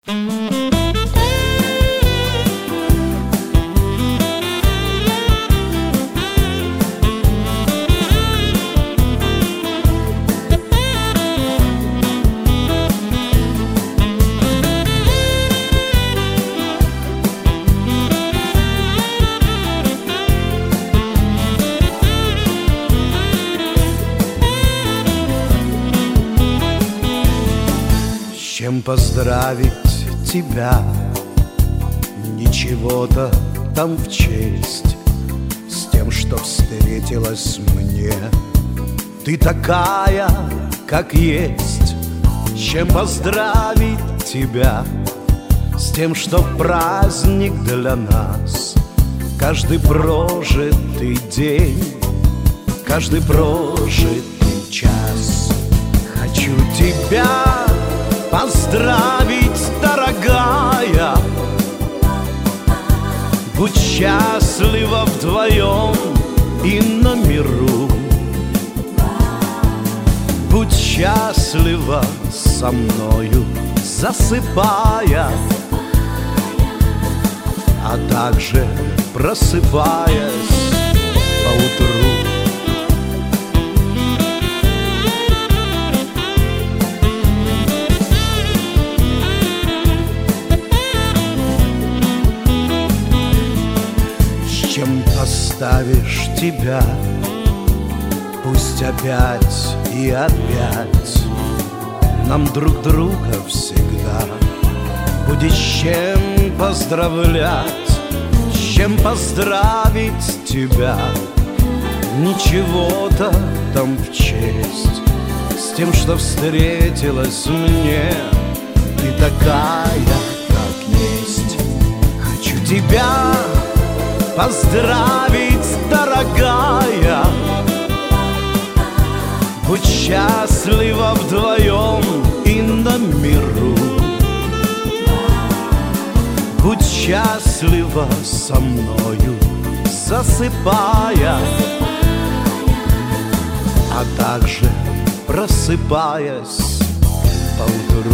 С чем поздравить тебя? Ничего-то там в честь. С тем, что встретилась мне. Ты такая, как есть. С чем поздравить тебя? С тем, что праздник для нас. Каждый прожитый день, каждый прожитый час. Хочу тебя поздравить, дорогая. Будь счастлива вдвоем и на миру. Будь счастлива со мною, засыпая, а также просыпаясь поутру. Чем оставишь тебя, пусть опять и опять нам друг друга всегда будет с чем поздравлять, с чем поздравить тебя. Ничего-то там в честь, с тем, что встретилась мне. Ты такая, как есть. Хочу тебя поздравить, дорогая. Будь счастлива вдвоем и на миру. Будь счастлива со мною, засыпая, а также просыпаясь поутру.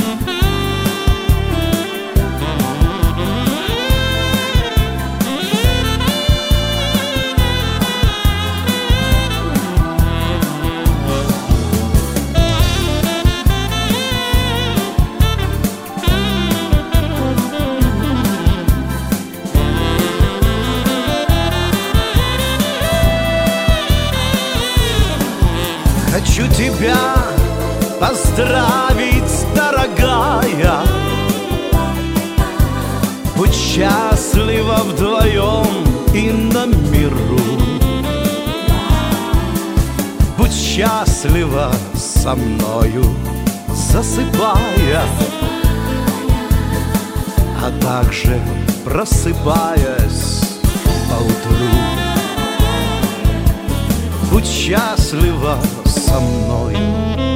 Хочу тебя поздравить, дорогая. Будь счастлива вдвоем и на миру. Будь счастлива со мною, засыпая, а также просыпаясь поутру. Будь счастлива со мной.